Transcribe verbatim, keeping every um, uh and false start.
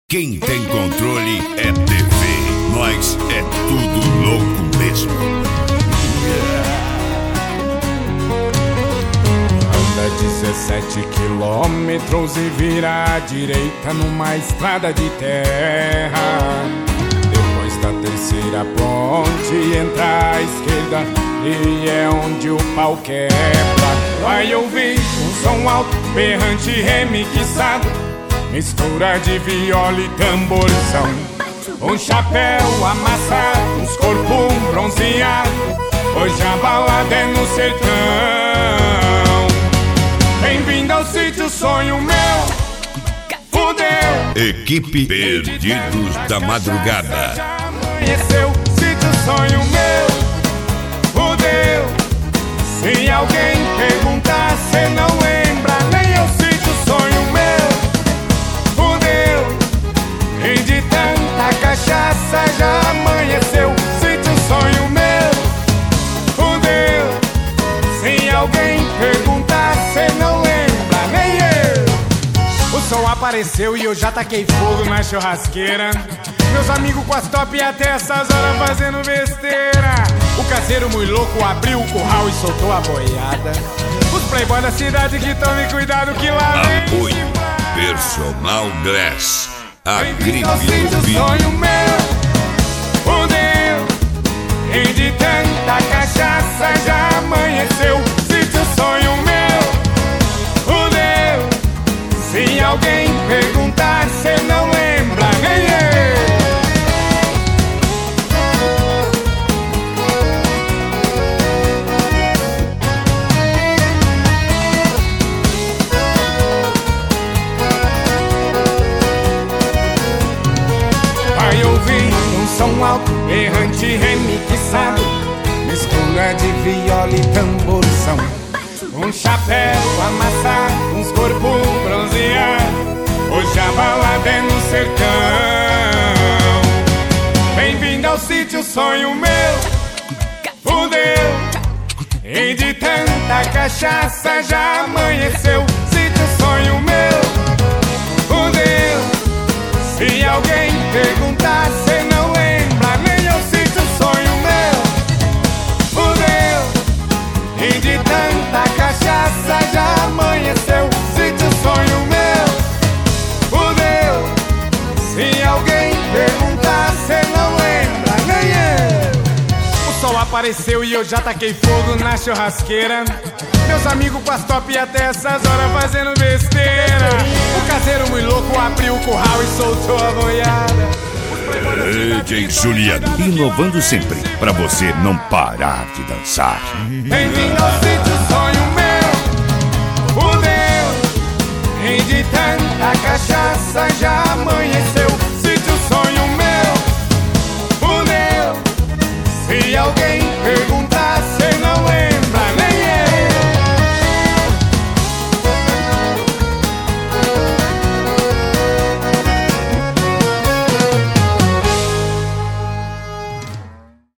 Quem tem controle é T V. Nós é tudo louco mesmo. Anda dezessete quilômetros e vira à direita numa estrada de terra. Depois da terceira ponte entra à esquerda e é onde o pau quebra. Vai ouvir um som alto, berrante, remixado, mistura de viola e tamborzão. Um chapéu amassado, uns corpos bronzeados. Hoje a balada é no sertão. Bem-vindo ao sítio Sonho Meu. Fudeu. Equipe Perdidos da Madrugada. Já amanheceu, sítio Sonho Meu. Fudeu. Se alguém perguntar, cê não lembra. Nem eu sítio Sonho Meu. E de tanta cachaça já amanheceu, sítio Sonho Meu. Fudeu. Se alguém perguntar, cê não lembra, nem eu. O sol apareceu e eu já taquei fogo na churrasqueira. Meus amigos com as top até essas horas fazendo besteira. O caseiro muito louco abriu o curral e soltou a boiada. Os playboys da cidade que tomem cuidado que lá vem. Apoio Personal Glass. A gripe Bem-vindo ao do sítio vinho. Sonho Meu. Fudeu. E de tanta cachaça já amanheceu, sítio Sonho Meu. Fudeu. Se alguém perguntar, cê não lembra, nem eu. Vai ouvir um som alto, errante, remixado, mistura de viola e tamborzão. Um chapéu amassado, uns corpos bronzeados. Hoje a balada é no sertão. Bem-vindo ao sítio Sonho Meu. Fudeu. E de tanta cachaça já amanheceu, sítio Sonho Meu. Fudeu. Se alguém perguntar, cê não lembra, nem eu sítio Sonho Meu. Fudeu. E de tanta cachaça já amanheceu, sítio Sonho Meu. Fudeu. Se alguém perguntar, cê não lembra, nem eu. O sol apareceu e eu já taquei fogo na churrasqueira. Meus amigos com as top até essas horas fazendo besteira. O caseiro muito louco abriu o curral e soltou a boiada. D J Juliano, inovando sempre, pra você não parar de dançar. Bem-vindo ao sítio Sonho Meu. Fudeu. E de tanta cachaça já amanheceu.